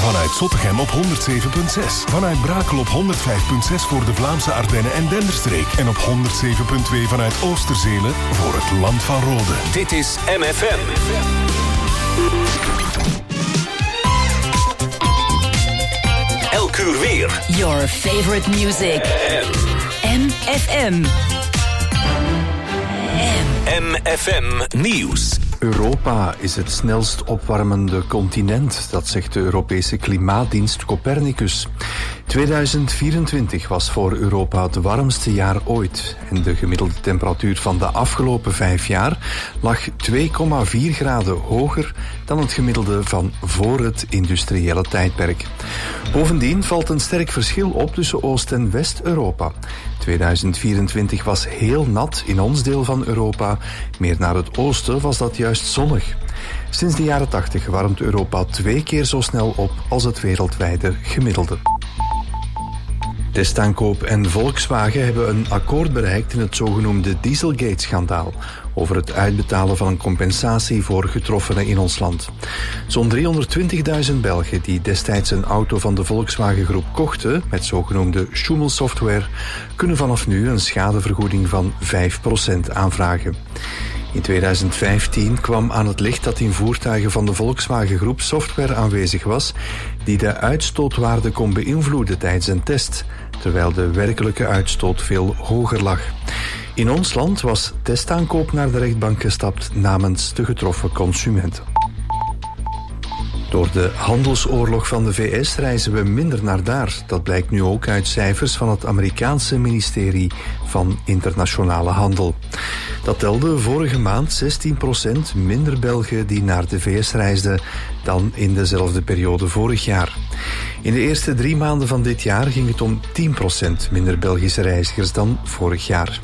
Vanuit Zottegem op 107.6. Vanuit Brakel op 105.6 voor de Vlaamse Ardennen en Denderstreek. En op 107.2 vanuit Oosterzelen voor het Land van Rode. Dit is MFM. Elk uur weer. Your favorite music. MFM. MFM Nieuws. Europa is het snelst opwarmende continent, dat zegt de Europese klimaatdienst Copernicus. 2024 was voor Europa het warmste jaar ooit. En de gemiddelde temperatuur van de afgelopen 5 jaar lag 2,4 graden hoger dan het gemiddelde van voor het industriële tijdperk. Bovendien valt een sterk verschil op tussen Oost- en West-Europa. 2024 was heel nat in ons deel van Europa. Meer naar het oosten was dat juist zonnig. Sinds de jaren 80 warmt Europa 2 keer zo snel op als het wereldwijde gemiddelde. Testaankoop en Volkswagen hebben een akkoord bereikt in het zogenoemde Dieselgate-schandaal over het uitbetalen van een compensatie voor getroffenen in ons land. Zo'n 320.000 Belgen die destijds een auto van de Volkswagen-groep kochten met zogenoemde Schumel-software kunnen vanaf nu een schadevergoeding van 5% aanvragen. In 2015 kwam aan het licht dat in voertuigen van de Volkswagen-groep software aanwezig was die de uitstootwaarde kon beïnvloeden tijdens een test, terwijl de werkelijke uitstoot veel hoger lag. In ons land was testaankoop naar de rechtbank gestapt namens de getroffen consumenten. Door de handelsoorlog van de VS reizen we minder naar daar. Dat blijkt nu ook uit cijfers van het Amerikaanse ministerie van Internationale Handel. Dat telde vorige maand 16% minder Belgen die naar de VS reisden dan in dezelfde periode vorig jaar. In de eerste 3 maanden van dit jaar ging het om 10% minder Belgische reizigers dan vorig jaar.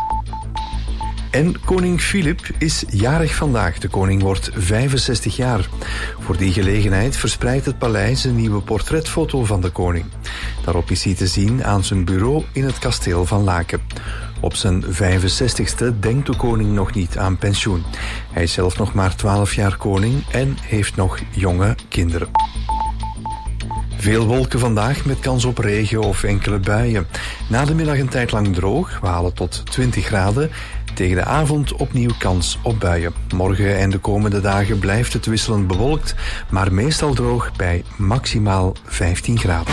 En koning Filip is jarig vandaag. De koning wordt 65 jaar. Voor die gelegenheid verspreidt het paleis een nieuwe portretfoto van de koning. Daarop is hij te zien aan zijn bureau in het kasteel van Laken. Op zijn 65ste denkt de koning nog niet aan pensioen. Hij is zelf nog maar 12 jaar koning en heeft nog jonge kinderen. Veel wolken vandaag met kans op regen of enkele buien. Na de middag een tijd lang droog, we halen tot 20 graden. Tegen de avond opnieuw kans op buien. Morgen en de komende dagen blijft het wisselend bewolkt, maar meestal droog bij maximaal 15 graden.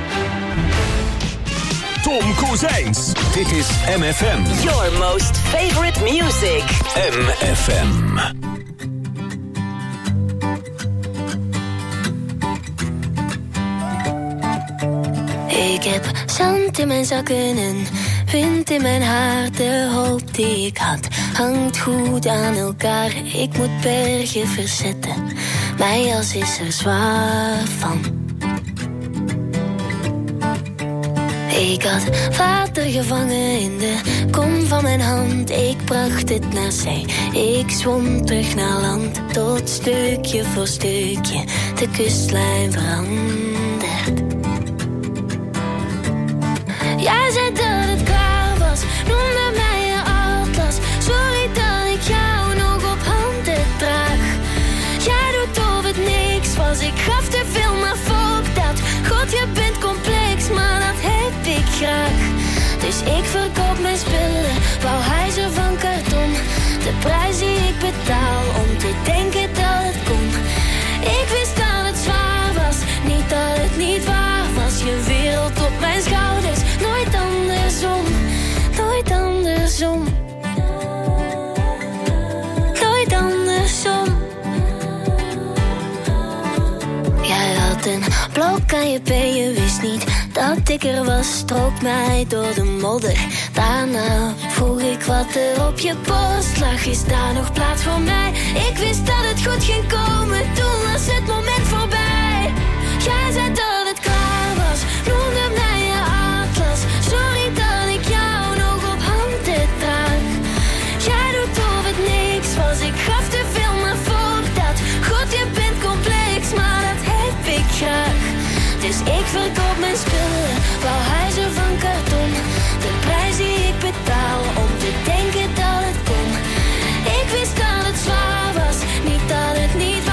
Tom Kozijns. Dit is MFM. Your most favorite music. MFM. Ik heb zand in mijn zakken en wind in mijn haar. De hoop die ik had hangt goed aan elkaar. Ik moet bergen verzetten, mijn jas is er zwaar van. Ik had water gevangen in de kom van mijn hand. Ik bracht het naar zee, ik zwom terug naar land. Tot stukje voor stukje de kustlijn verandert. Jij zei dat het klaar was, noemde mij je atlas. Sorry dat ik jou nog op handen draag. Jij doet of het niks was, ik gaf te veel, maar fuck dat. God, je bent complex, maar dat heb ik graag. Dus ik verkoop mijn spullen, bouw huizen van karton. De prijs die ik betaal om te denken dat het kon. Ik wist dat het zwaar was, niet dat het niet waar was. Je wereld op mijn schouders, nooit andersom, nooit andersom. Nooit andersom. Jij had een blok aan je been, je wist niet dat ik er was. Strook mij door de modder, daarna vroeg ik wat er op je post lag. Is daar nog plaats voor mij? Ik wist dat het goed ging komen, toen was het moment voorbij. Jij zei dat het klaar was, noemde mij je atlas. Sorry dat ik jou nog op handen draag. Jij doet of het niks was, ik gaf te veel, maar fuck dat. God, je bent complex, maar dat heb ik graag. Dus ik verkoop mijn spullen, bouw huizen van karton. De prijs die ik betaal om te denken dat het kon. Ik wist dat het zwaar was, niet dat het niet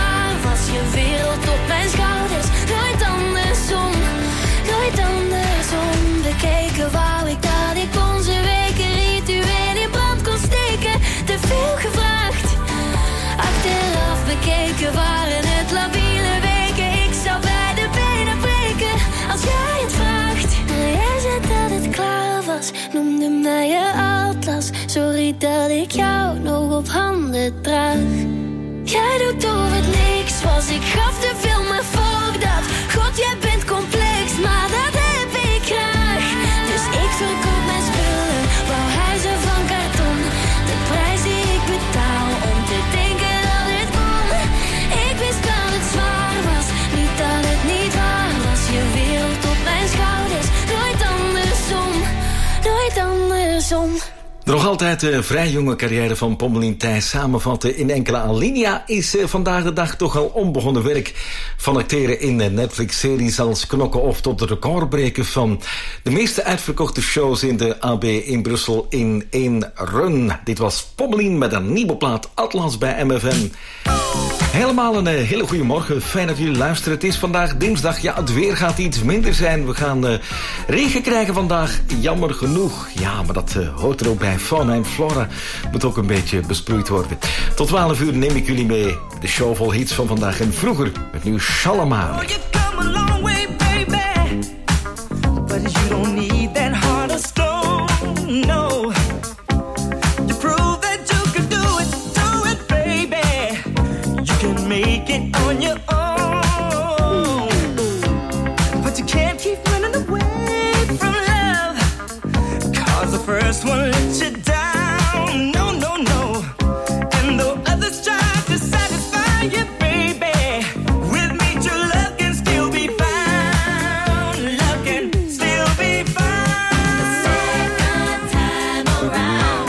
me keken waren het labiele weken. Ik zou bij de benen breken als jij het vraagt. Jij zei dat het klaar was, noemde mij je atlas. Sorry dat ik jou nog op handen draag. Jij doet of het niks was, ik gaf te veel, maar fuck dat. God, jij bent complex, maar dat heb ik graag. Dus ik verkoop mijn spullen, wou huizen van karton. De prijs die ik betaal om te denken dat het kon. Ik wist dat het zwaar was, niet dat het niet waar was. Je wereld op mijn schouders, nooit andersom, nooit andersom. De nog altijd vrij jonge carrière van Pommelien Thijs samenvatten in enkele alinea is vandaag de dag toch al onbegonnen werk. Van acteren in Netflix-series als Knokken of tot de recordbreken van de meeste uitverkochte shows in de AB in Brussel in 1 run. Dit was Pommelien met een nieuwe plaat Atlas bij MFM. Helemaal een hele goede morgen. Fijn dat jullie luisteren. Het is vandaag dinsdag. Ja, het weer gaat iets minder zijn. We gaan regen krijgen vandaag. Jammer genoeg. Ja, maar dat hoort er ook bij. Fauna en flora moet ook een beetje besproeid worden. Tot 12 uur neem ik jullie mee. De show vol hits van vandaag en vroeger. Met nu Shalamar. Oh, you come a long way, baby. But you don't need that heart of stone, no. You prove that you can do it, baby. You can make it on your own. But you can't keep running away from love. 'Cause the first one let you down, no, no, no. And the others try to satisfy you, baby. With me, your love can still be found. Love can still be found. The second time around.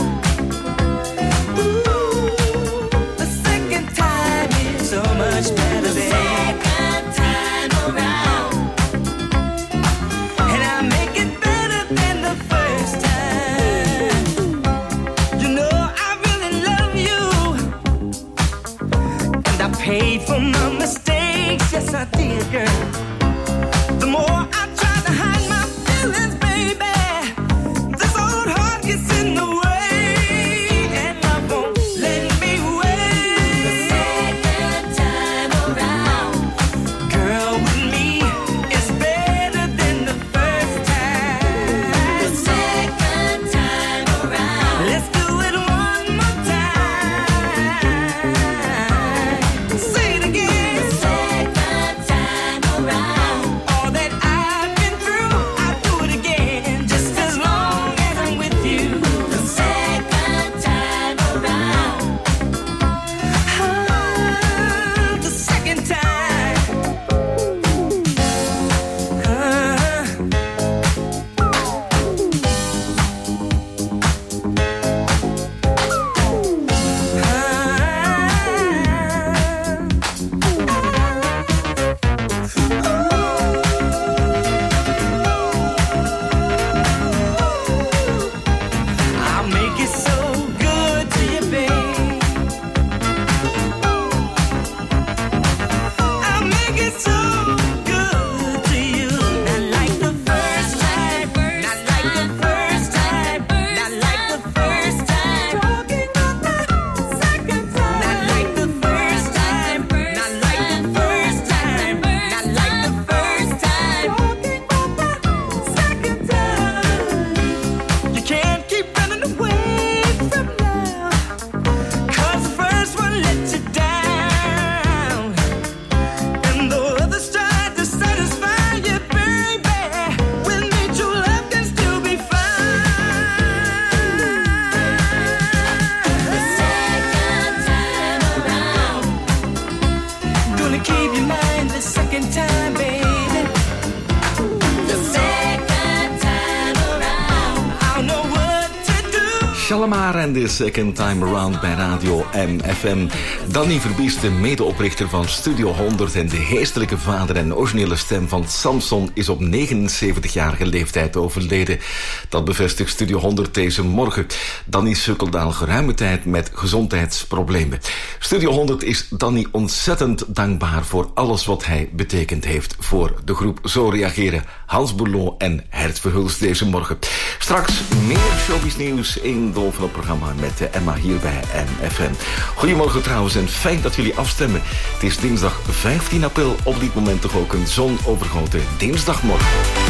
Ooh, the second time is so much better than the second time around. And I make it better than the first time. You know I really love you, and I paid for my mistakes. Yes, I did, girl. The more I try to hide my feelings, baby, this old heart gets in the way, and I won't let me wait. The second time around, girl, with me is better than the first time. The second time around, let's do it one more time. Say it again. The second time around, all that I've been through, I'll do it again, just as long as I'm with you. The second time around, the second time. I'll make it so good to you, babe. I'll make it so good to you. Not like the first time, not like the first time, not like the first time. Talking about the second time. Not like the first time, not like the first time, not like the first time. Talking about the second time. You can't keep running away from love, 'cause the first one let you down, and the others tried to satisfy you, baby. With me, true love can still be found. The second time around, gonna keep your mind the second time, baby. The second time around, I'll know what to do. Shalamar en The Second Time Around bij Radio MFM. Danny Verbiest, de medeoprichter van Studio 100 en de geestelijke vader en originele stem van Samson, is op 79-jarige leeftijd overleden. Dat bevestigt Studio 100 deze morgen. Danny sukkelde al geruime tijd met gezondheidsproblemen. Studio 100 is Danny ontzettend dankbaar voor alles wat hij betekend heeft voor de groep. Zo reageren Hans Bourlon en Hert Verhulst deze morgen. Straks meer showbiz nieuws in Dolphin morgenprogramma met Emma hier bij MFM. Goedemorgen trouwens en fijn dat jullie afstemmen. Het is dinsdag 15 april, op dit moment toch ook een zonovergoten dinsdagmorgen.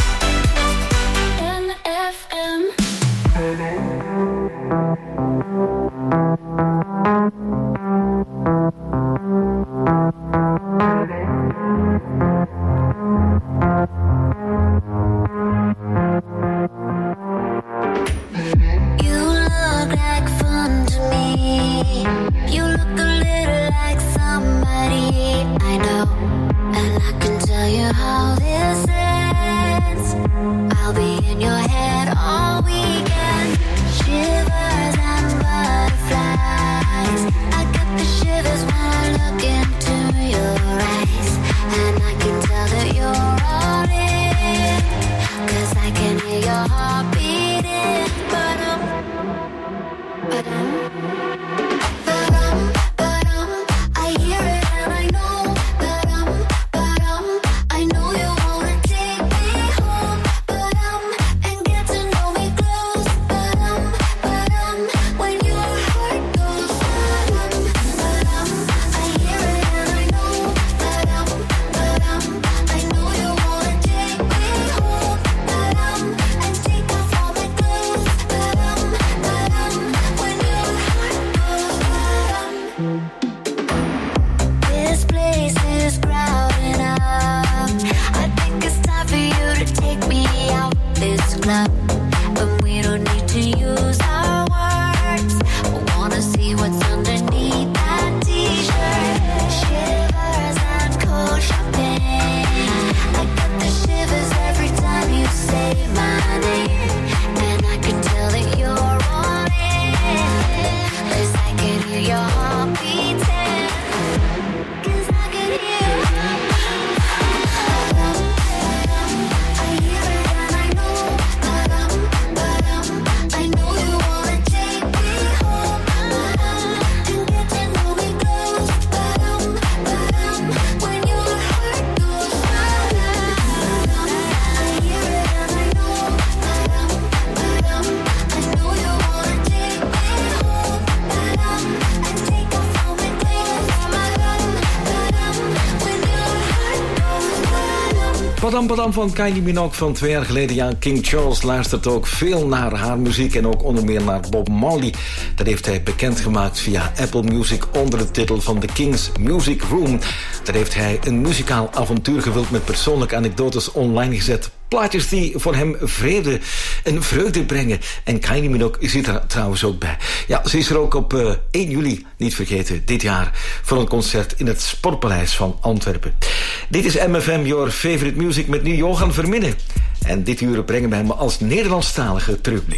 Padam van Kylie Minogue van 2 jaar geleden. Ja, King Charles luistert ook veel naar haar muziek en ook onder meer naar Bob Marley. Dat heeft hij bekendgemaakt via Apple Music onder de titel van The King's Music Room. Daar heeft hij een muzikaal avontuur gevuld met persoonlijke anekdotes online gezet. Plaatjes die voor hem vrede en vreugde brengen. En Kylie Minogue zit er trouwens ook bij. Ja, ze is er ook op 1 juli, niet vergeten, dit jaar, voor een concert in het Sportpaleis van Antwerpen. Dit is MFM, Your Favorite Music, met nu Johan Verminnen. En dit uur brengen wij me als Nederlandstalige terugblik.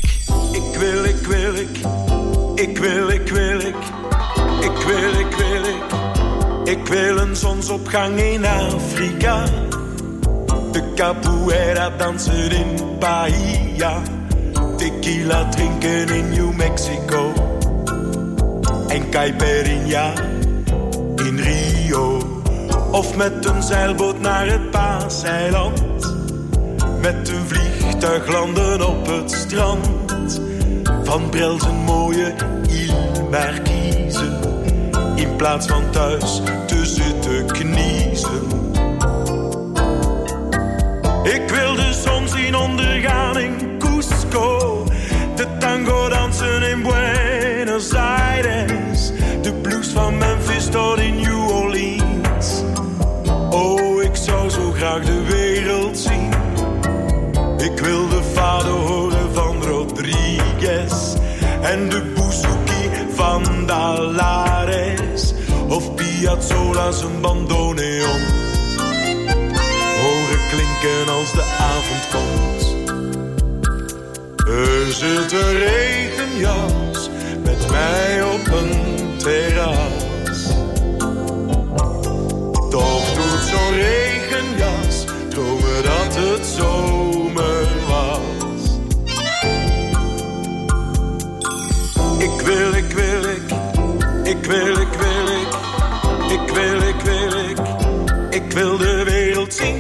Ik wil een zonsopgang in Afrika. De capoeira dansen in Bahia. Tequila drinken in New Mexico. En caipirinha in Rio. Of met een zeilboot naar het Paaseiland. Met een vliegtuig landen op het strand. Van Brel zijn mooie Île Marquise. In plaats van thuis te zitten kniezen. Ik wil de zon zien ondergaan in Cusco. De tango dansen in Buenos Aires. De blues van Memphis tot in New Orleans. Oh, ik zou zo graag de wereld zien. Ik wil de fado horen van Rodriguez. En de bouzouki van Dalares. Of Piazzolla zijn bandoneon. Horen klinken als de avond komt. Er zit een regenjas met mij op een terras. Toch doet zo'n regenjas dromen dat het zomer was. Ik wil de wereld zien.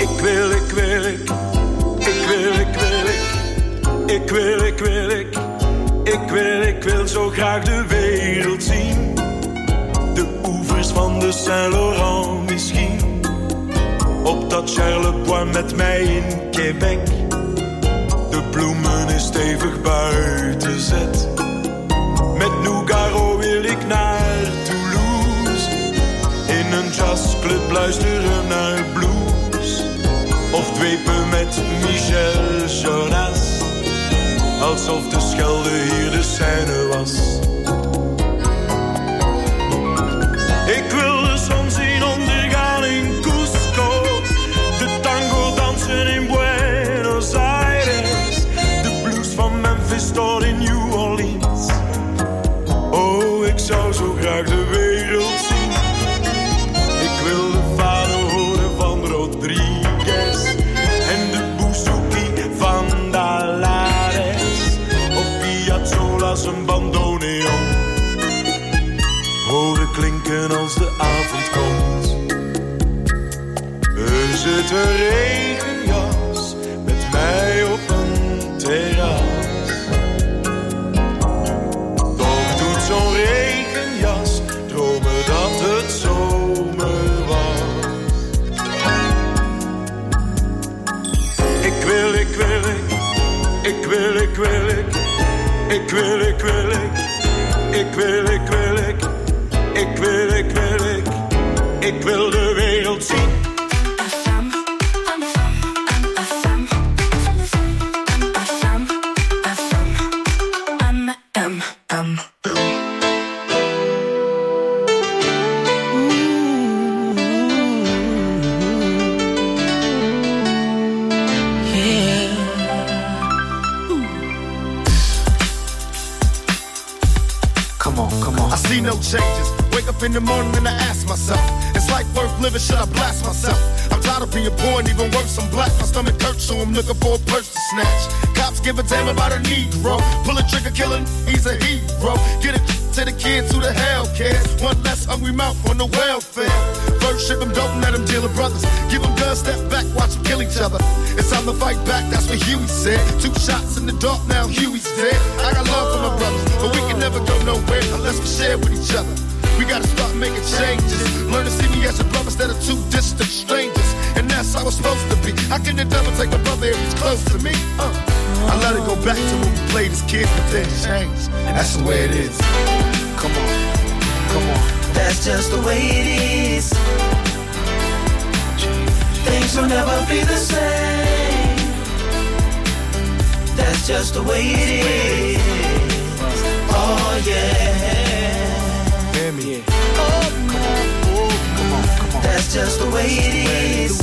Ik wil zo graag de wereld zien. De oevers van de Saint-Laurent misschien. Op dat Charleroi met mij in Quebec. De bloemen is stevig buiten zet. Met Nougaro wil ik naar Toulouse. In een jazzclub luisteren naar blues. Of dwepen met Michel Jonas. Alsof de Schelde hier de Seine was. Ik wil de zon zien ondergaan in Cusco. De tango dansen in Buenos Aires. De blues van Memphis tot in New Orleans. Oh, ik zou zo graag de wereld zien. Ik wil de vader horen van Rodriguez. En de bouzouki van Dalare. Piazzolla's een bandoneon. Horen klinken als de avond komt. Er zit een regenjas met mij op een terras. Toch doet zo'n regenjas dromen dat het zomer was. Ik wil. Ik wil de wereld zien. No changes. Wake up in the morning and I ask myself, is life worth living? Should I blast myself? I'm tired of being poor and even worse, I'm black. My stomach hurts, so I'm looking for a purse to snatch. Cops give a damn about a Negro. Pull a trigger, killing, he's a hero. Get it to the kids who the hell cares. One less hungry mouth on the welfare. First ship them, don't let them deal with brothers. Give them guns, step back, watch them kill each other. It's time to fight back, that's what Huey said. 2 shots in the dark, now Huey's dead. I got love for my brothers, but we can never go nowhere unless we share with each other. We gotta start making changes. Learn to see me as a brother instead of 2 distant strangers. And that's how it's supposed to be. How can the devil take a brother if he's close to me? I let it go back to when we played as kids, but then changed. And that's the way it is. Come on, come on. That's just the way it is. Things will never be the same. That's just the way it is. Oh yeah. Hear me. Oh, come on. Oh, come on, come on. That's just the way it is.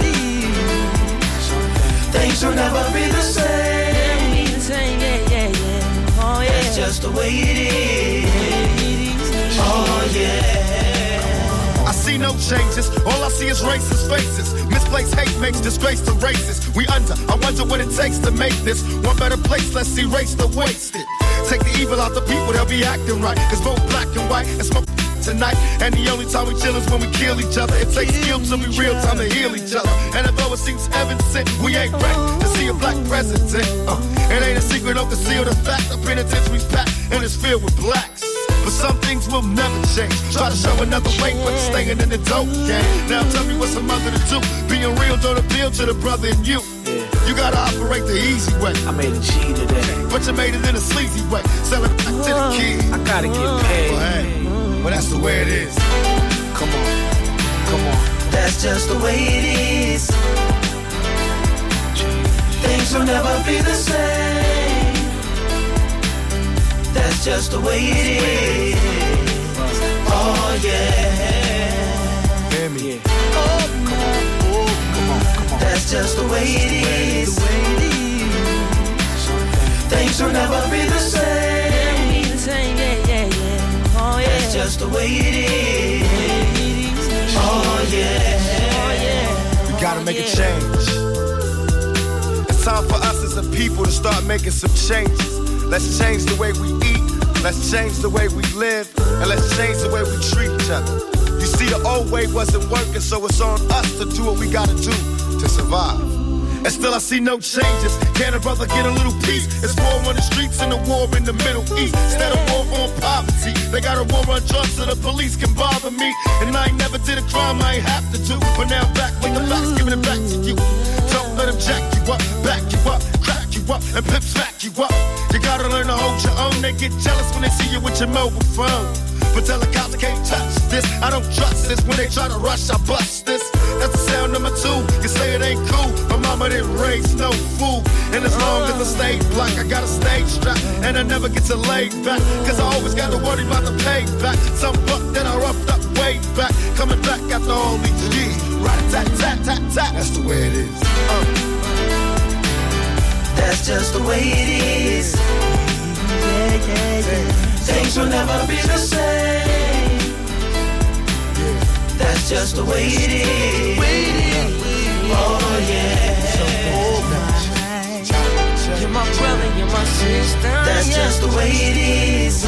Things will never be the same. Oh yeah. That's just the way it is. Oh yeah. I see no changes, all I see is racist faces. Misplaced hate makes disgrace to races. We under, I wonder what it takes to make this one better place, let's erase the wasted. Take the evil out the people, they'll be acting right. Cause both black and white and smoke tonight. And the only time we chill is when we kill each other. It takes skill to be real time to heal each other. And although it seems evident, we ain't ready to see a black president. It ain't a secret, don't conceal the fact. The penitentiary's packed and it's filled with blacks. But some things will never change. Try to show another way, but you're staying in the dope game. Now tell me what's a mother to do. Being real don't appeal to the brother in you. You gotta operate the easy way. I made a G today, but you made it in a sleazy way. Sell it back to the kids. I gotta get paid. Well, hey, well that's the way it is. Come on, come on. That's just the way it is. Things will never be the same. That's just the way it is. Oh yeah. Hear me. Oh come on. Oh, come on, come on. That's just the way it is. Things will never be the same. Oh yeah. That's just the way it is. Oh yeah. We gotta make a change. It's time for us as a people to start making some changes. Let's change the way we eat, let's change the way we live, and let's change the way we treat each other. You see, the old way wasn't working, so it's on us to do what we gotta do to survive. And still I see no changes. Can a brother get a little peace? It's war on the streets and a war in the Middle East. Instead of war on poverty, they got a war on drugs so the police can bother me. And I ain't never did a crime I ain't have to do. But now I'm back with the facts, giving it back to you. Don't let them jack you up, back you up, crack you up, and pimp smack you up. You gotta learn to hold your own. They get jealous when they see you with your mobile phone. But tell the cops I can't touch this. I don't trust this. When they try to rush, I bust this. That's the sound number 2. You say it ain't cool. My mama didn't raise no fool. And as long as I stay black, I got a stage strap. And I never get to lay back. Cause I always gotta worry about the payback. Some buck that I roughed up way back. Coming back after all these years. Rat-a-tat-tat-tat-tat. That's the way it is. That's just the way it is. Things will never be the same. That's just the way it is. Oh yeah. You're my brother, you're my sister. That's just the way it is.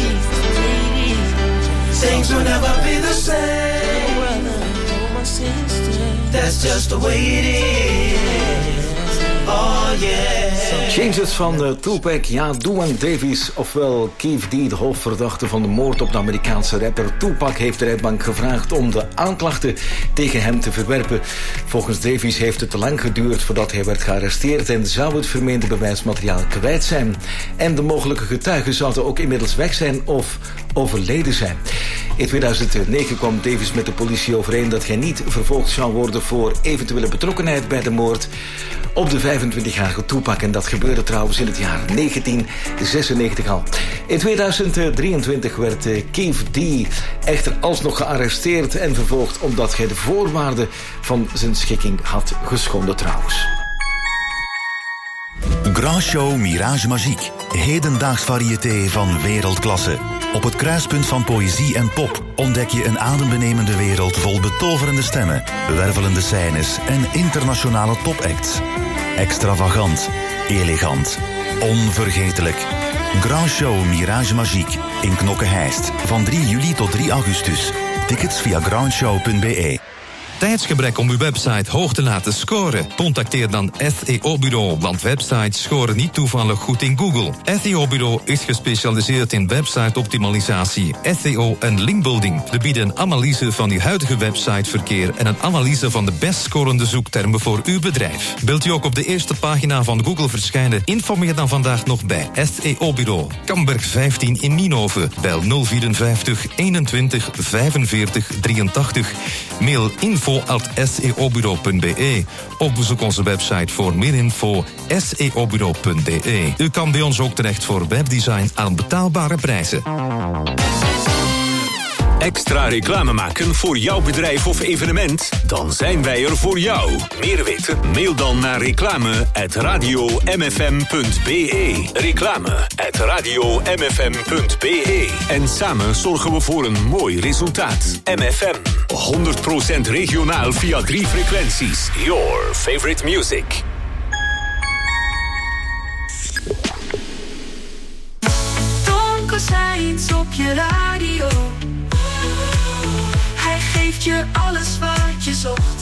Things will never be the same. That's just the way it is. Oh yeah. Changes van Tupac, ja, Duane Davis, ofwel Keef D, de hoofdverdachte van de moord op de Amerikaanse rapper Tupac, heeft de rechtbank gevraagd om de aanklachten tegen hem te verwerpen. Volgens Davis heeft het te lang geduurd voordat hij werd gearresteerd en zou het vermeende bewijsmateriaal kwijt zijn. En de mogelijke getuigen zouden ook inmiddels weg zijn of overleden zijn. In 2009 kwam Davis met de politie overeen dat hij niet vervolgd zou worden voor eventuele betrokkenheid bij de moord op de 25-jarige Tupac. En dat gebeurde trouwens in het jaar 1996 al. In 2023 werd Keef D echter alsnog gearresteerd en vervolgd omdat hij de voorwaarden van zijn schikking had geschonden trouwens. Grand Show Mirage Magique. Hedendaags variété van wereldklasse. Op het kruispunt van poëzie en pop ontdek je een adembenemende wereld vol betoverende stemmen, wervelende scènes en internationale topacts. Extravagant, elegant, onvergetelijk. Grand Show Mirage Magique in Knokke-Heist van 3 juli tot 3 augustus. Tickets via grandshow.be. Tijdsgebrek om uw website hoog te laten scoren? Contacteer dan SEO Bureau, want websites scoren niet toevallig goed in Google. SEO Bureau is gespecialiseerd in website-optimalisatie, SEO en linkbuilding. We bieden een analyse van uw huidige websiteverkeer en een analyse van de best scorende zoektermen voor uw bedrijf. Wilt u ook op de eerste pagina van Google verschijnen? Informeer dan vandaag nog bij SEO Bureau. Kamberg 15 in Nienhoven. Bel 054 21 45 83. Mail info@seobureau.be of bezoek onze website voor meer info seobureau.be. U kan bij ons ook terecht voor webdesign aan betaalbare prijzen. Extra reclame maken voor jouw bedrijf of evenement? Dan zijn wij er voor jou. Meer weten? Mail dan naar reclame@radiomfm.be. Reclame@radiomfm.be. En samen zorgen we voor een mooi resultaat. MFM. 100% regionaal via 3 frequenties. Your favorite music. Tonko Sainz op je radio. Hij geeft je alles wat je zocht.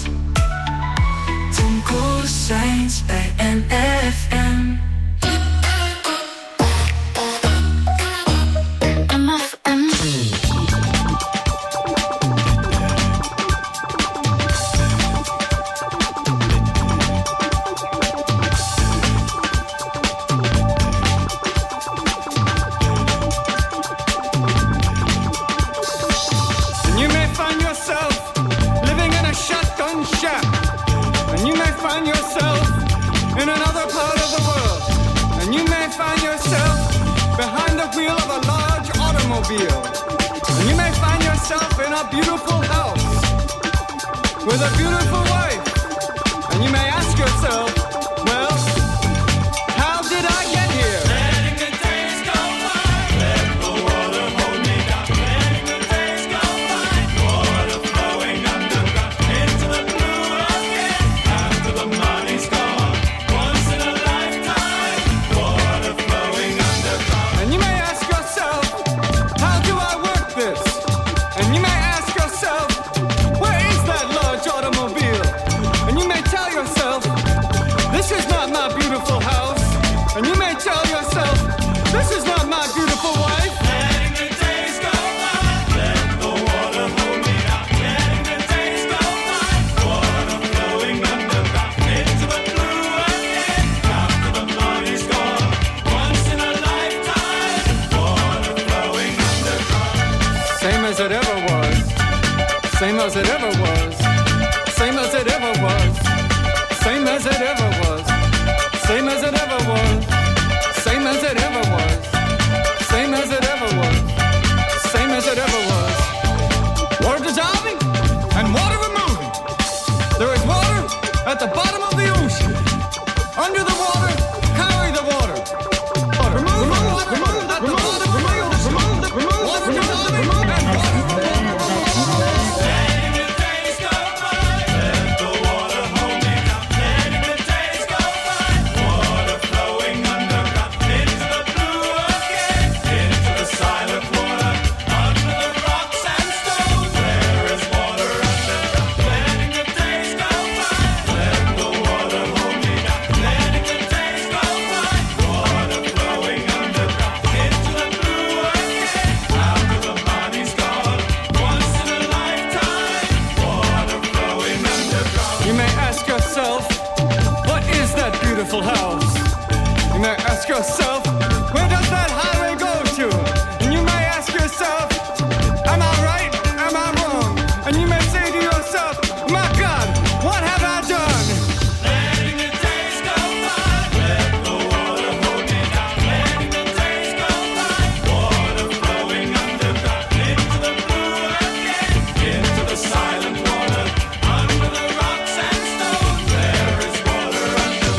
Tonko Sainz bij NFM. And you may find yourself in a beautiful house with a beautiful wife. And you may ask yourself, well, how did I get here? Letting the days go by, let the water hold me down. Letting the days go by, water flowing underground into the blue again. After the money's gone, once in a lifetime, water flowing underground. And you may ask yourself, how do I work this? And you may ask yourself, where is that large automobile? as it ever was. Same as it ever was. Same as it ever was. Same as it ever was. Same as it ever was. Same as it ever was. Same as it ever was. Water dissolving and water removing. There is water at the bottom of the ocean. Under the water, carry the water. Remove the water at the bottom of the ocean. Water dissolving and water removing. House. You may ask yourself, where does that highway go to? And you may ask yourself, am I right? Am I wrong? And you may say to yourself, my God, what have I done? Letting the days go by, let the water hold me down. Letting the days go by, water flowing underground into the blue again, into the silent water, under the rocks and stones. There is water underground.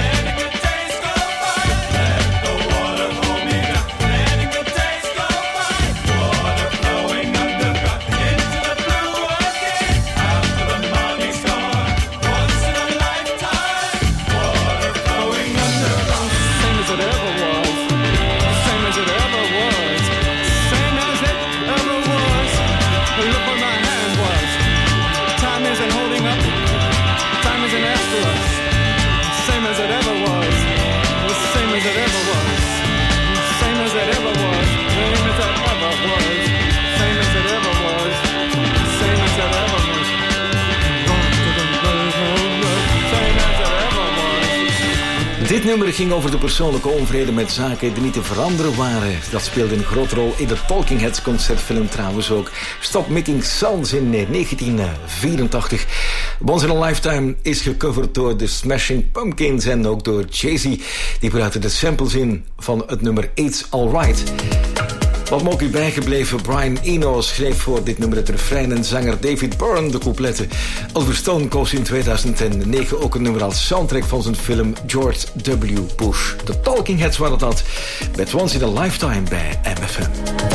Dit nummer ging over de persoonlijke onvrede met zaken die niet te veranderen waren. Dat speelde een grote rol in de Talking Heads concertfilm trouwens ook. Stop Making Sounds in 1984. Once in a Lifetime is gecoverd door de Smashing Pumpkins en ook door Jay-Z. Die gebruikte de samples in van het nummer It's Alright. Wat me ook u bijgebleven, Brian Eno schreef voor dit nummer het refrein en zanger David Byrne de coupletten. Oliver Stone koos in 2009 ook een nummer als soundtrack van zijn film George W. Bush. De Talking Heads waren dat met Once in a Lifetime bij MFM.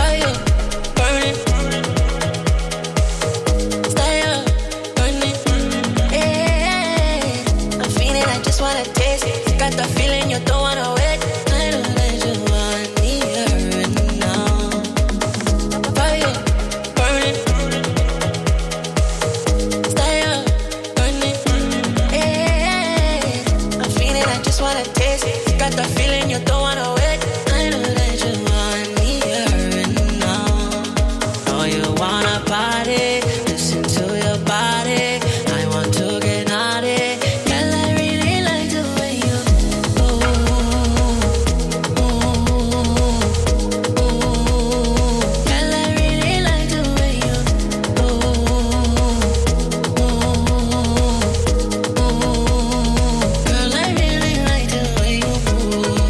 Got the feeling you don't wanna wait. I know that you want me here and now. Fire, burning. Stay up, burning. Hey, I'm feeling I just wanna taste. Got the feeling you don't wanna wait. I know that you want me here and now. Oh, you wanna party? Listen to your body. I want to get naughty. Ooh.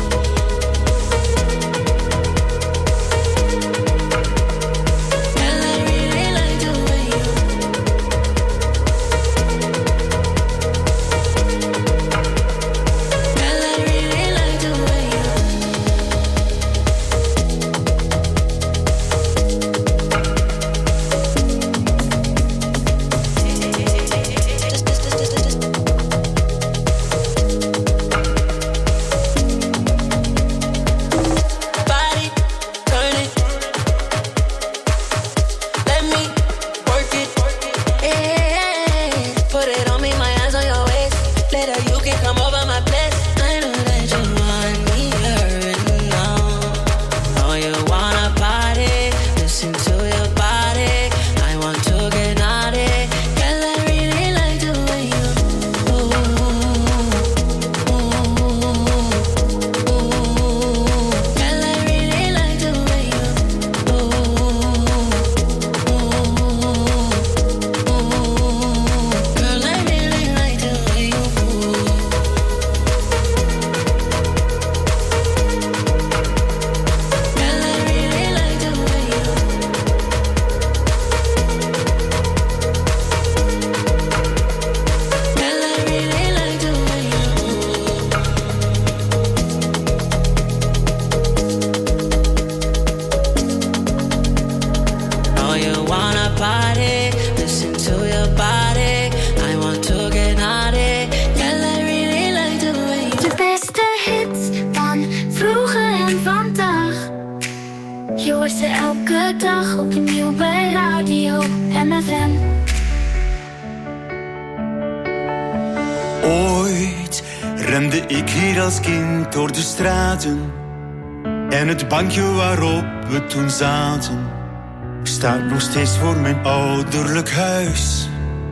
Ooit rende ik hier als kind door de straten. En het bankje waarop we toen zaten staat nog steeds voor mijn ouderlijk huis.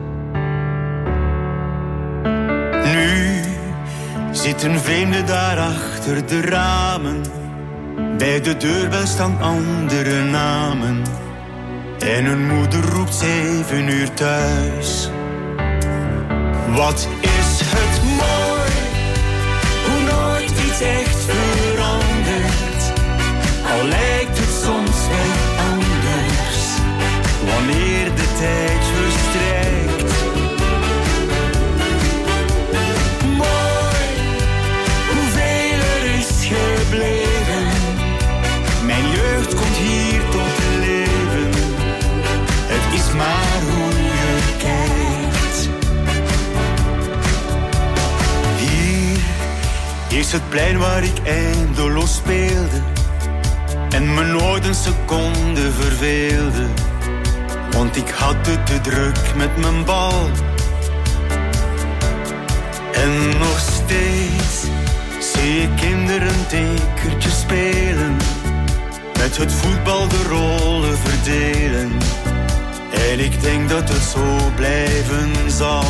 Nu zitten vreemden daar achter de ramen. Bij de deurbel staan andere namen. En hun moeder roept 7 uur thuis. Wat is het mooi, hoe nooit iets echt verandert. Al lijkt het soms wel anders, wanneer de tijd verstrijkt. Mooi, hoeveel er is gebleven. Mijn jeugd komt hier tot leven. Het is maar hoe je kijkt. Hier is het plein waar ik eindeloos speelde en me nooit een seconde verveelde, want ik had het te druk met mijn bal. En nog steeds zie ik kinderen tekertjes spelen, met het voetbal de rollen verdelen. En ik denk dat het zo blijven zal.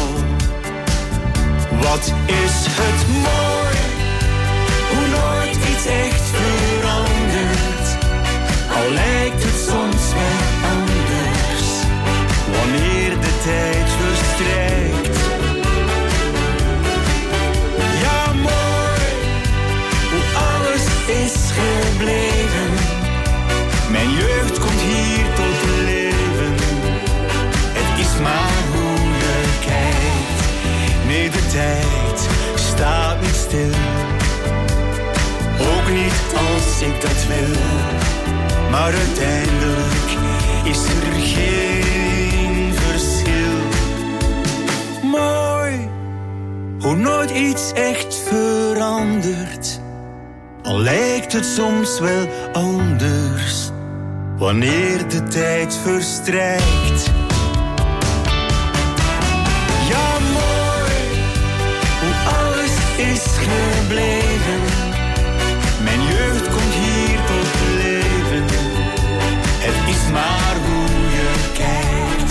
Wat is het mooi, hoe nooit iets echt verandert. Al lijkt het soms wel anders, wanneer de tijd verstrijkt. Ja, mooi, hoe alles is gebleven. Mijn jeugd komt hier tot leven. Het is maar hoe je kijkt. Nee, de tijd staat niet stil. Ook niet als ik dat wil. Maar uiteindelijk is er geen verschil. Mooi, hoe nooit iets echt verandert. Al lijkt het soms wel anders, wanneer de tijd verstrijkt. Ja, mooi, hoe alles is gebleven. Mijn jeugd komt hier tot leven. Het is maar hoe je kijkt.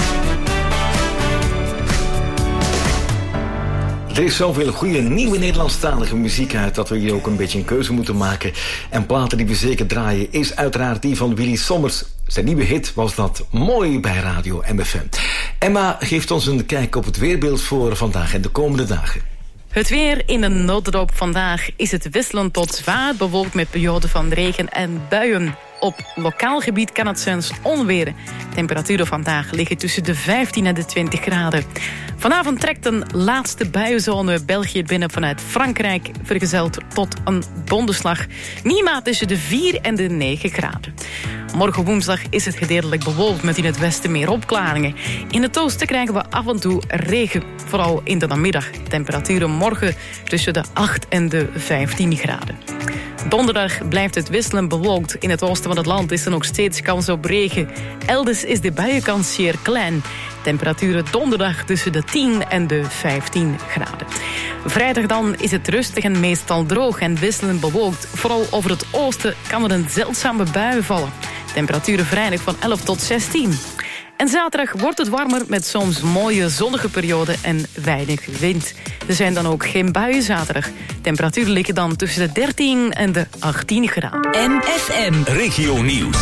Er is zoveel goede nieuwe Nederlandstalige muziek uit dat we hier ook een beetje een keuze moeten maken. En platen die we zeker draaien is uiteraard die van Willy Sommers. Zijn nieuwe hit was dat Mooi bij Radio MFM. Emma geeft ons een kijk op het weerbeeld voor vandaag en de komende dagen. Het weer in een notendop vandaag is het wisselend tot zwaar bewolkt met perioden van regen en buien. Op lokaal gebied kan het zelfs onweren. Temperaturen vandaag liggen tussen de 15 en de 20 graden. Vanavond trekt een laatste buienzone België binnen vanuit Frankrijk, vergezeld tot een donderslag. Minima tussen de 4 en de 9 graden. Morgen woensdag is het gedeeltelijk bewolkt met in het westen meer opklaringen. In het oosten krijgen we af en toe regen, vooral in de namiddag. Temperaturen morgen tussen de 8 en de 15 graden. Donderdag blijft het wisselend bewolkt. In het oosten van het land is er nog steeds kans op regen. Elders is de buienkans zeer klein. Temperaturen donderdag tussen de 10 en de 15 graden. Vrijdag dan is het rustig en meestal droog en wisselend bewolkt. Vooral over het oosten kan er een zeldzame bui vallen. Temperaturen vrijdag van 11 tot 16. En zaterdag wordt het warmer met soms mooie zonnige perioden en weinig wind. Er zijn dan ook geen buien zaterdag. Temperaturen liggen dan tussen de 13 en de 18 graden. MFM Regio Nieuws.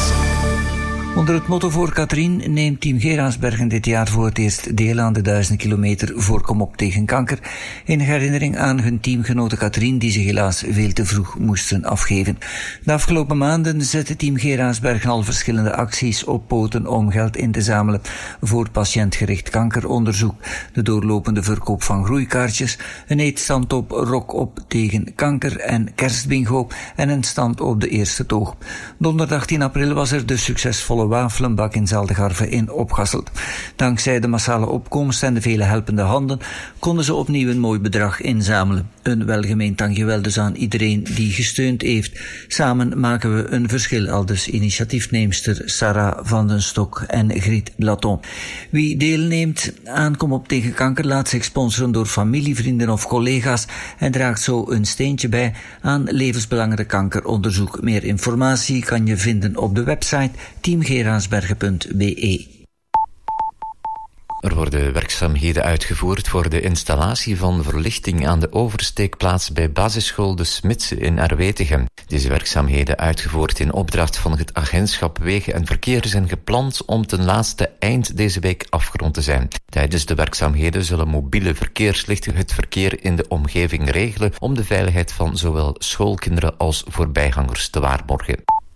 Onder het motto voor Katrien neemt Team Geraardsbergen dit jaar voor het eerst deel aan de 1000 kilometer voor Kom op tegen kanker. In herinnering aan hun teamgenote Katrien die zich helaas veel te vroeg moesten afgeven. De afgelopen maanden zette Team Geraardsbergen al verschillende acties op poten om geld in te zamelen voor patiëntgericht kankeronderzoek. De doorlopende verkoop van groeikaartjes, een eetstand op Rock op tegen kanker en kerstbingo en een stand op de eerste toog. Donderdag 10 april was er de succesvolle wafelenbak in Zeldegarve in Opgasselt. Dankzij de massale opkomst en de vele helpende handen konden ze opnieuw een mooi bedrag inzamelen. Een welgemeend dankjewel dus aan iedereen die gesteund heeft. Samen maken we een verschil, aldus initiatiefneemster Sarah van den Stok en Griet Blaton. Wie deelneemt aan Kom op tegen kanker laat zich sponsoren door familie, vrienden of collega's en draagt zo een steentje bij aan levensbelangrijk kankeronderzoek. Meer informatie kan je vinden op de website teamgeraansbergen.be. Er worden werkzaamheden uitgevoerd voor de installatie van verlichting aan de oversteekplaats bij basisschool De Smitse in Arwetegem. Deze werkzaamheden, uitgevoerd in opdracht van het agentschap Wegen en Verkeer, zijn gepland om ten laatste eind deze week afgerond te zijn. Tijdens de werkzaamheden zullen mobiele verkeerslichten het verkeer in de omgeving regelen om de veiligheid van zowel schoolkinderen als voorbijgangers te waarborgen.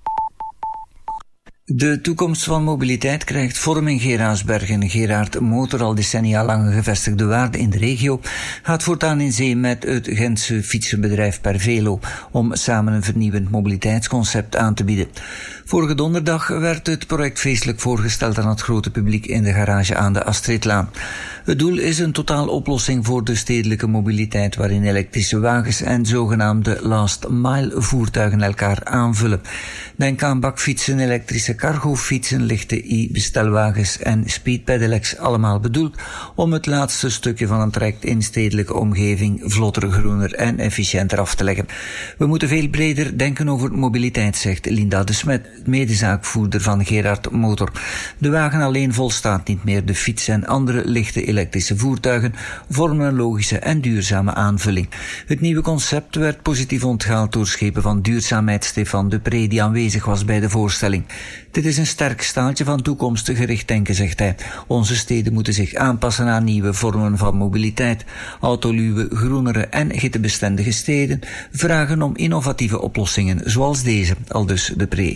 De toekomst van mobiliteit krijgt vorm in Geraardsbergen. Gerard Motor, al decennia lang een gevestigde waarde in de regio, gaat voortaan in zee met het Gentse fietsenbedrijf Pervelo om samen een vernieuwend mobiliteitsconcept aan te bieden. Vorige donderdag werd het project feestelijk voorgesteld aan het grote publiek in de garage aan de Astridlaan. Het doel is een totaaloplossing voor de stedelijke mobiliteit waarin elektrische wagens en zogenaamde last mile voertuigen elkaar aanvullen. Denk aan bakfietsen, elektrische cargofietsen, lichte e-bestelwagens en speedpedelecs, allemaal bedoeld om het laatste stukje van een traject in stedelijke omgeving vlotter, groener en efficiënter af te leggen. We moeten veel breder denken over mobiliteit, zegt Linda de Smet, medezaakvoerder van Gerard Motor. De wagen alleen volstaat niet meer. De fiets en andere lichte elektrische voertuigen vormen een logische en duurzame aanvulling. Het nieuwe concept werd positief onthaald door schepen van duurzaamheid Stefan Dupré, die aanwezig was bij de voorstelling. Dit is een sterk staaltje van toekomstgericht denken, zegt hij. Onze steden moeten zich aanpassen aan nieuwe vormen van mobiliteit. Autoluwe, groenere en hittebestendige steden vragen om innovatieve oplossingen zoals deze, aldus Dupré.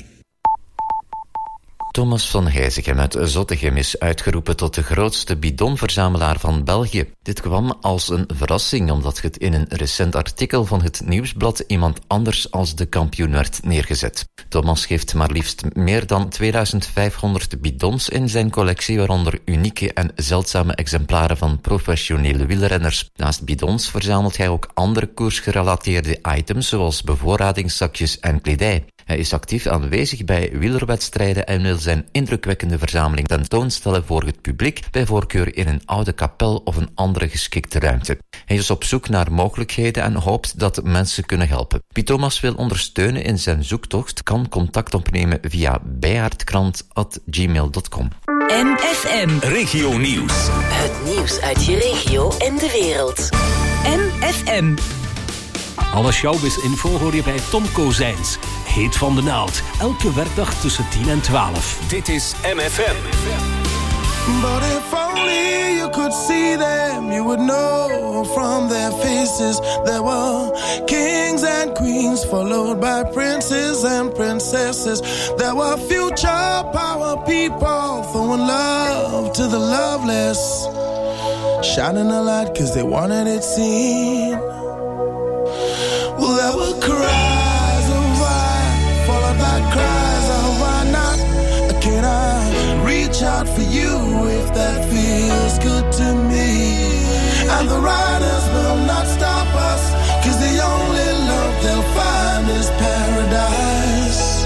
Thomas van Heijzegem uit Zottegem is uitgeroepen tot de grootste bidonverzamelaar van België. Dit kwam als een verrassing, omdat het in een recent artikel van het Nieuwsblad iemand anders als de kampioen werd neergezet. Thomas geeft maar liefst meer dan 2500 bidons in zijn collectie, waaronder unieke en zeldzame exemplaren van professionele wielrenners. Naast bidons verzamelt hij ook andere koersgerelateerde items, zoals bevoorradingszakjes en kledij. Hij is actief aanwezig bij wielerwedstrijden en wil zijn indrukwekkende verzameling tentoonstellen voor het publiek, bij voorkeur in een oude kapel of een andere geschikte ruimte. Hij is op zoek naar mogelijkheden en hoopt dat mensen kunnen helpen. Wie Thomas wil ondersteunen in zijn zoektocht, kan contact opnemen via bijaardkrant@gmail.com. MFM. Regio Nieuws. Het nieuws uit je regio en de wereld. MFM. Alle showbiz-info hoor je bij Tom Kozijns. Heet van de naald. Elke werkdag tussen 10 en 12. Dit is MFM. But if only you could see them, you would know from their faces. There were kings and queens, followed by princes and princesses. There were future power people, throwing love to the loveless, shining a light cause they wanted it seen. Well, there were cries of why, followed by cries of why not. Can I reach out for you if that feels good to me? And the riders will not stop us, cause the only love they'll find is paradise.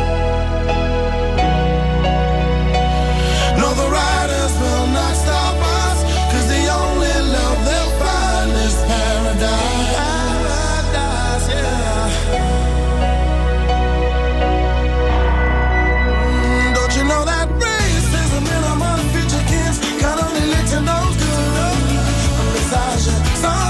No, the riders will not stop us, cause the only love they'll find is paradise. Some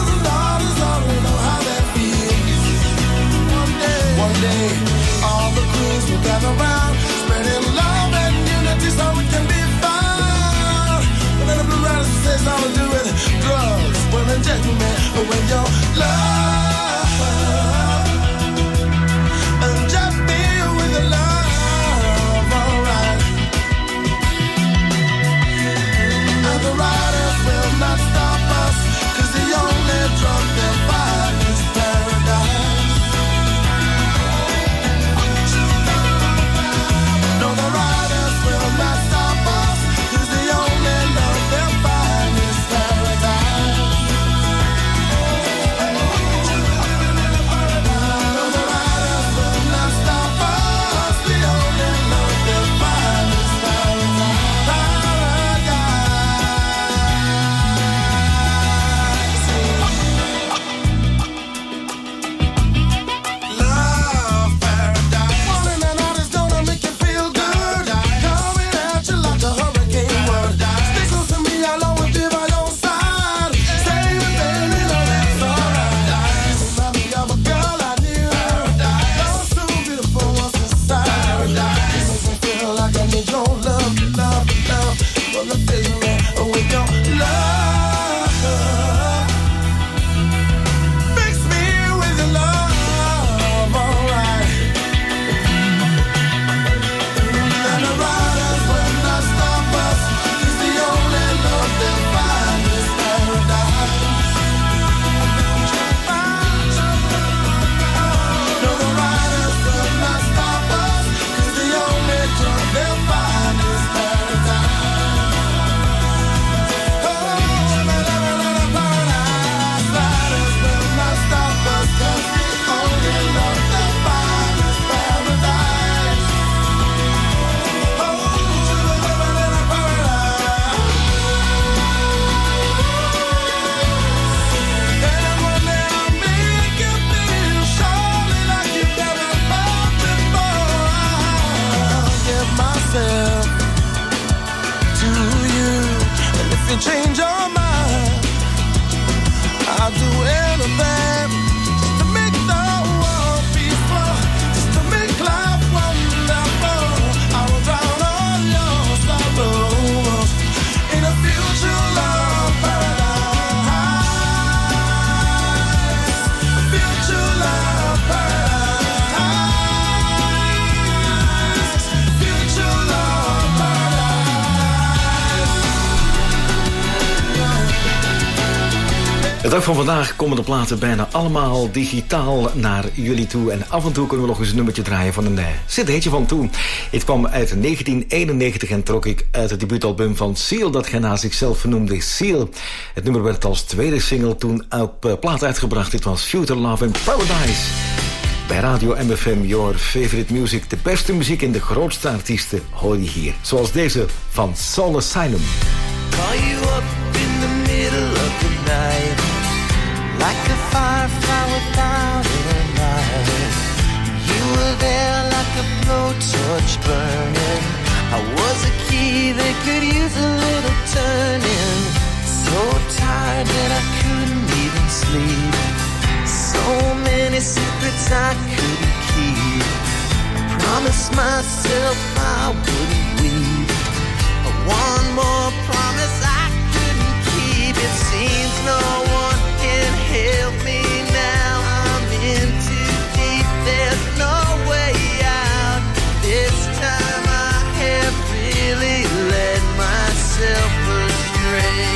De dag van vandaag komen de platen bijna allemaal digitaal naar jullie toe. En af en toe kunnen we nog eens een nummertje draaien van een cd'tje van toen. Het kwam uit 1991 en trok ik uit het debuutalbum van Seal, dat hij naar zichzelf vernoemde Seal. Het nummer werd als tweede single toen op plaat uitgebracht. Dit was Future Love in Paradise. Bij Radio MFM, your favorite music. De beste muziek en de grootste artiesten hoor je hier. Zoals deze van Soul Asylum. Call you up in the middle of the night, like a firefly without a light. You were there like a blowtorch burning. I was a key that could use a little turning. So tired that I couldn't even sleep. So many secrets I couldn't keep. I promised myself I wouldn't weep. One more promise I couldn't keep. It seems no one can help me now. I'm in too deep, there's no way out. This time I have really led myself astray.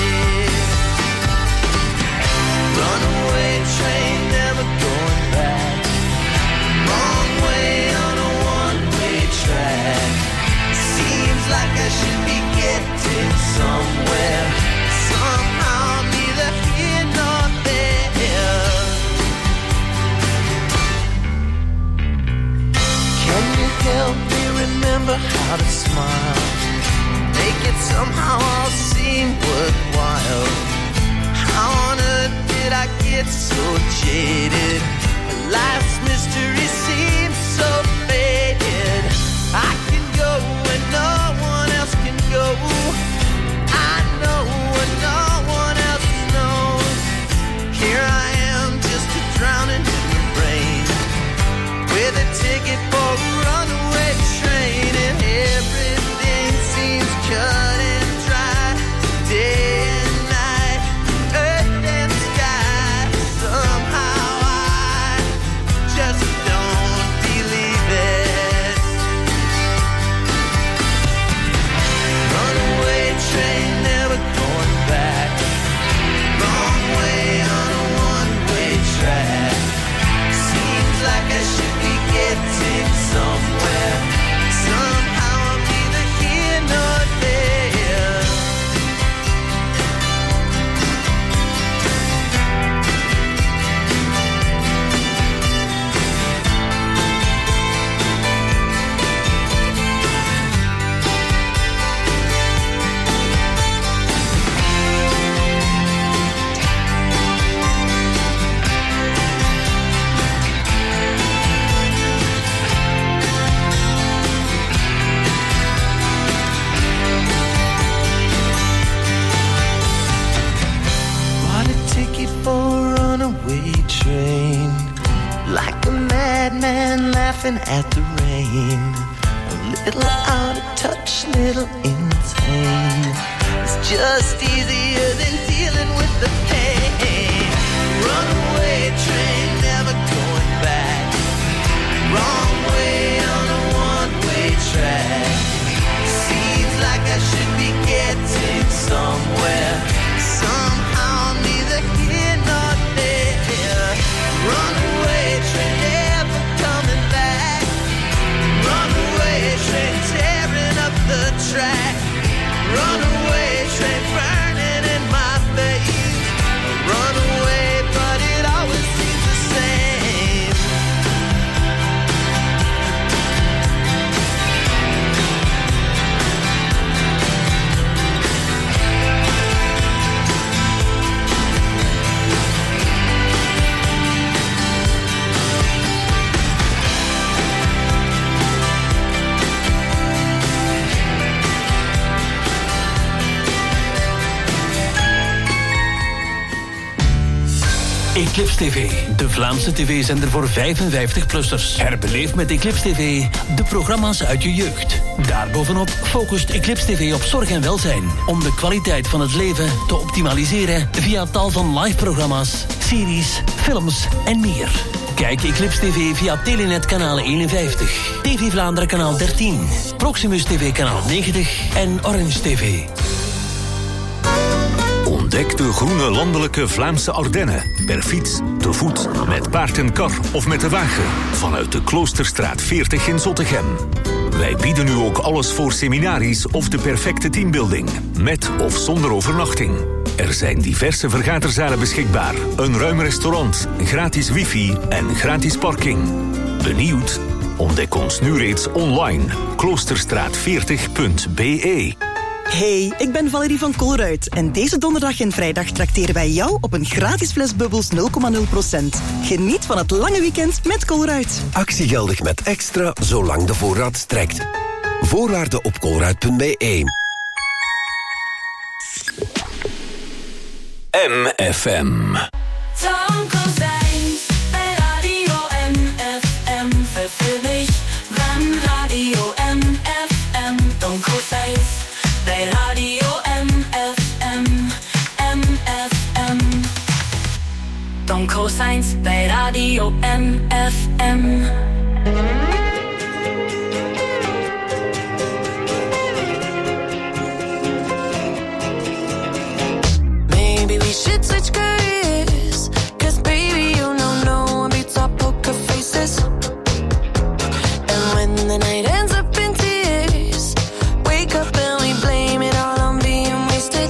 Runaway train, never going back. Wrong way on a one-way track. Seems like I should be getting somewhere. Somehow I'm neither here nor there. Can you help me remember how to smile? Make it somehow all seem worthwhile. How on earth did I get so jaded? Life's mystery seems so faded. I can go when no one else can go. I know what no one else knows. Here I am, just a drowning in the rain, with a ticket for a runaway train, and everything seems cut and dry. Day and night, earth and sky. Somehow I just don't believe it. Runaway train, never going back. Wrong way on a one-way track. Seems like I should be getting somewhere. Somehow I'm neither here nor there. Bought a ticket for a runaway train, like a madman laughing at the rain. A little out of touch, little insane. It's just easier than dealing with the pain. Runaway train, never going back. Wrong way on a one-way track. Seems like I should be getting somewhere. Somehow I'm neither here nor there. Runaway train, never coming back. Runaway train, tearing up the track. Runaway train, burning in my veins. Runaway, but it always seems the same. Eclipse TV, de Vlaamse tv-zender voor 55-plussers. Herbeleef met Eclipse TV de programma's uit je jeugd. Daarbovenop focust Eclipse TV op zorg en welzijn, om de kwaliteit van het leven te optimaliseren via tal van live-programma's, series, films en meer. Kijk Eclipse TV via Telenet kanaal 51, TV Vlaanderen kanaal 13, Proximus TV kanaal 90 en Orange TV. Ontdek de groene landelijke Vlaamse Ardennen. Per fiets, te voet, met paard en kar of met de wagen. Vanuit de Kloosterstraat 40 in Zottegem. Wij bieden nu ook alles voor seminaries of de perfecte teambuilding. Met of zonder overnachting. Er zijn diverse vergaderzalen beschikbaar. Een ruim restaurant, gratis wifi en gratis parking. Benieuwd? Ontdek ons nu reeds online. Kloosterstraat40.be. Hey, ik ben Valerie van Colruyt en deze donderdag en vrijdag trakteren wij jou op een gratis fles bubbels 0,0%. Geniet van het lange weekend met Colruyt. Actie geldig met extra, zolang de voorraad strekt. Voorwaarden op colruyt.be. MFM. Don Cosijns bij Radio MFM. Maybe we should switch careers, 'cause baby you know no one beats our poker faces. And when the night ends up in tears, wake up and we blame it all on being wasted.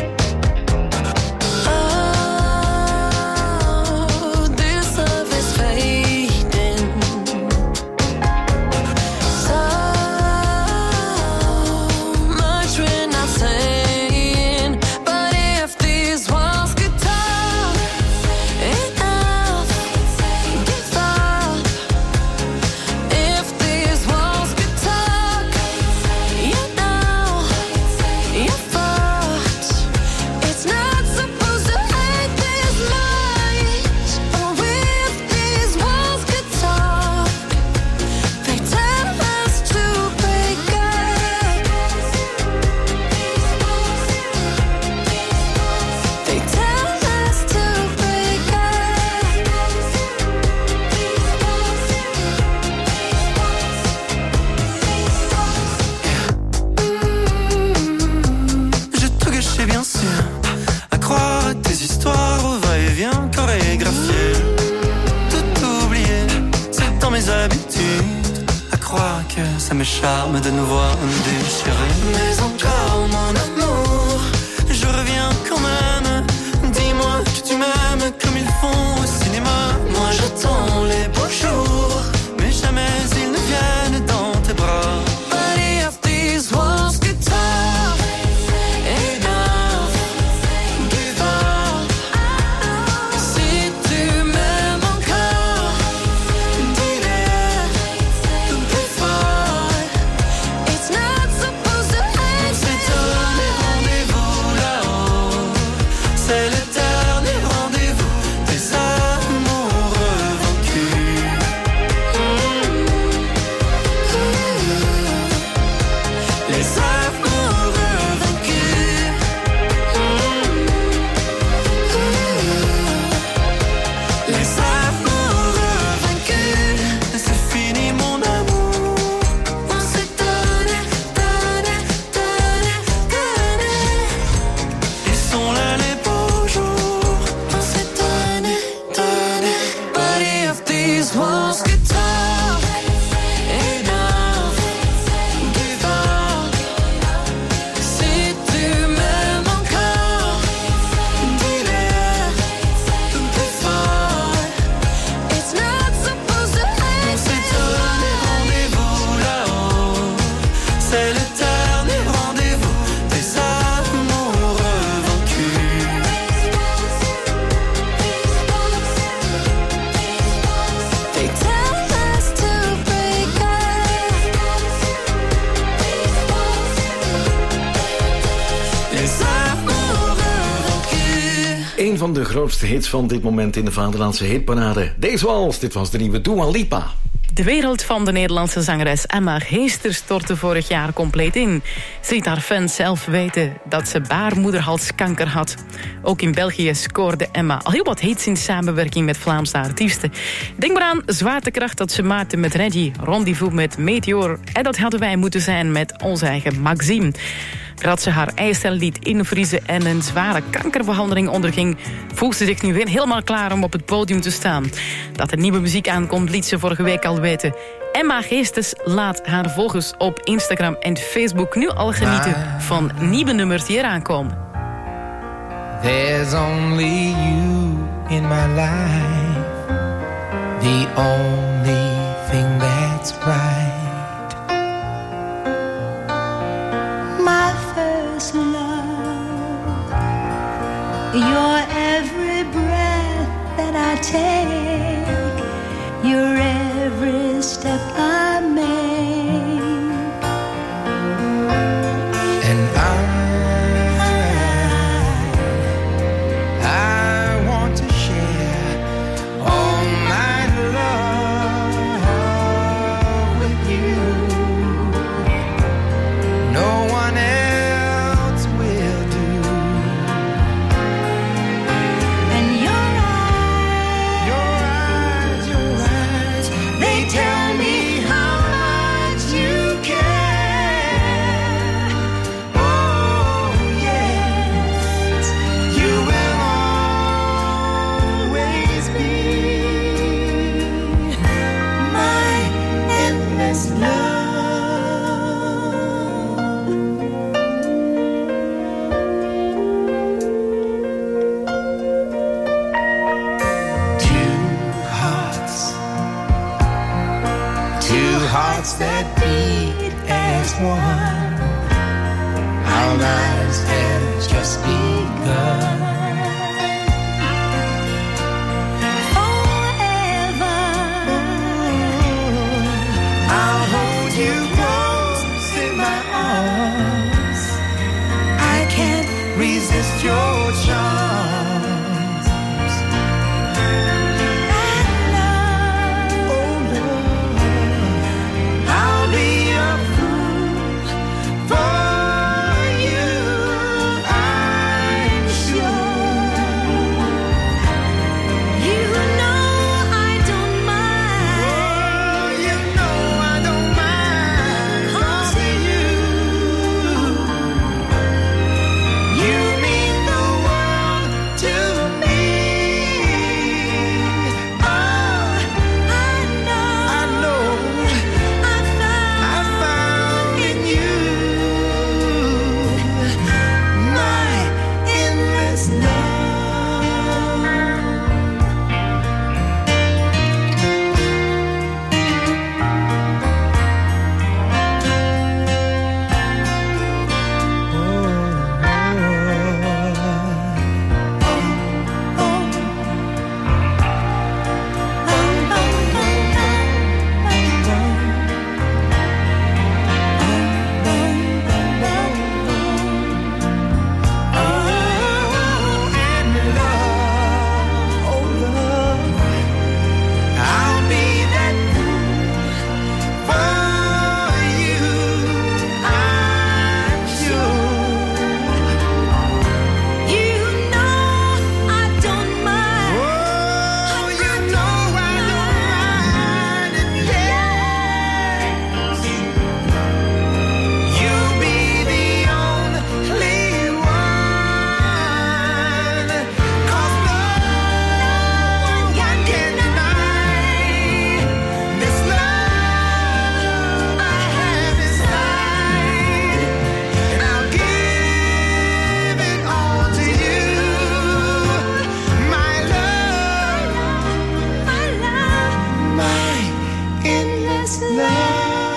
Ça me charme de nous voir déchirés. Mais encore mon amour, je reviens quand même. Dis-moi que tu m'aimes comme ils font au cinéma. Moi j'attends les beaux jours, mais jamais ils ne viennent dans tes bras. But if these walls could talk, enough, give up. Si tu m'aimes encore, dis-le plus fort. It's not supposed to end. C'est donné rendez-vous là-haut. C'est le dernier rendez-vous des amoureux vaincus. Les amoureux vaincus. Les amoureux vaincus. C'est fini mon amour. On s'est donné, donné, donné, donné. Ils sont là les beaux jours. On s'est donné, donné. But if these walls could talk, enough, give up. Si tu m'aimes encore, dis-le plus fort. It's not supposed to end. C'est donné rendez-vous là-haut. C'est le dernier rendez-vous des amoureux vaincus. They tell us to break up. Les amoureux vaincus. Een van de grootste hits van dit moment in de Vaderlandse hitparade. Deze was, dit was de nieuwe Dua Lipa. De wereld van de Nederlandse zangeres Emma Heester stortte vorig jaar compleet in. Ze liet haar fans zelf weten dat ze baarmoederhalskanker had. Ook in België scoorde Emma al heel wat hits in samenwerking met Vlaamse artiesten. Denk maar aan Zwaartekracht dat ze maakte met Reggie, Rendezvous met Meteor. En dat hadden wij moeten zijn met onze eigen Maxime. Nadat ze haar eicel liet invriezen en een zware kankerbehandeling onderging, voelt ze zich nu weer helemaal klaar om op het podium te staan. Dat er nieuwe muziek aankomt, liet ze vorige week al weten. Emma Geestes laat haar volgers op Instagram en Facebook nu al genieten van nieuwe nummers die eraan komen. There's only you in my life, the only thing that's right. My first love, your every breath that I take, your every step I make. And I want to share all my love with you. No one else will do. And your eyes, they tell me how much you care. Oh yes, you will always be my endless love. Two hearts that beat as one. Our lives have just begun. I'll hold you close in my arms. I can't resist your charms. Oh love, I'll be a fool for you, I'm sure. You know I don't mind. Oh, you know I don't mind. 'Cause you mean the world to me. Oh, I know I found in you my endless love. I'll be that fool for you, I'm sure. You know I don't mind. Oh, you know I don't mind. And yes, you'll be the only one. 'Cause no one can deny this love I have inside. And I'll give it all to you, my love, my endless love.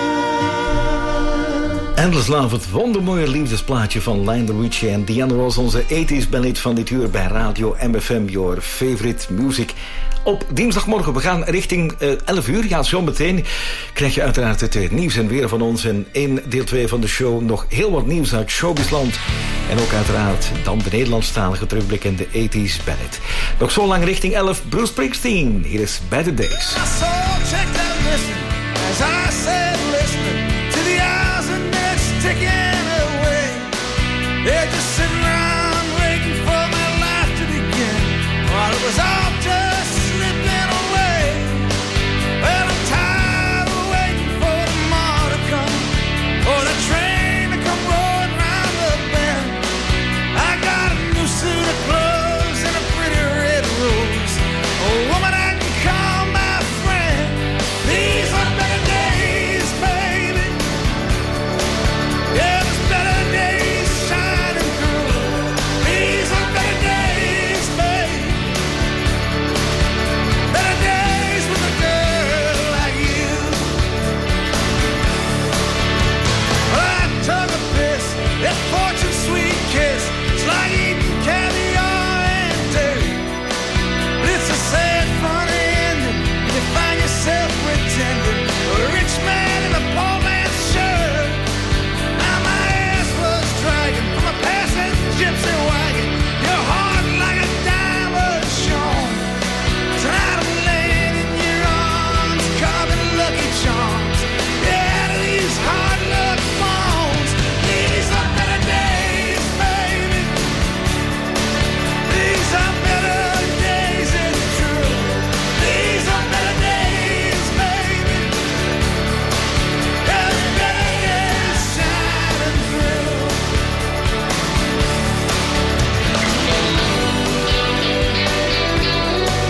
Endless Love, het wondermooie liefdesplaatje van Lionel Richie en Diana Ross, onze 80s ballad van dit uur bij Radio MFM, your favorite music. Op dinsdagmorgen, we gaan richting 11 uur. Ja, zo meteen krijg je uiteraard het nieuws en weer van ons. En in deel 2 van de show nog heel wat nieuws uit Showbizland. En ook uiteraard dan de Nederlandstalige terugblik en de 80s ballad. Nog zo lang richting 11, Bruce Springsteen. Hier is Better Days. So check that listen as I say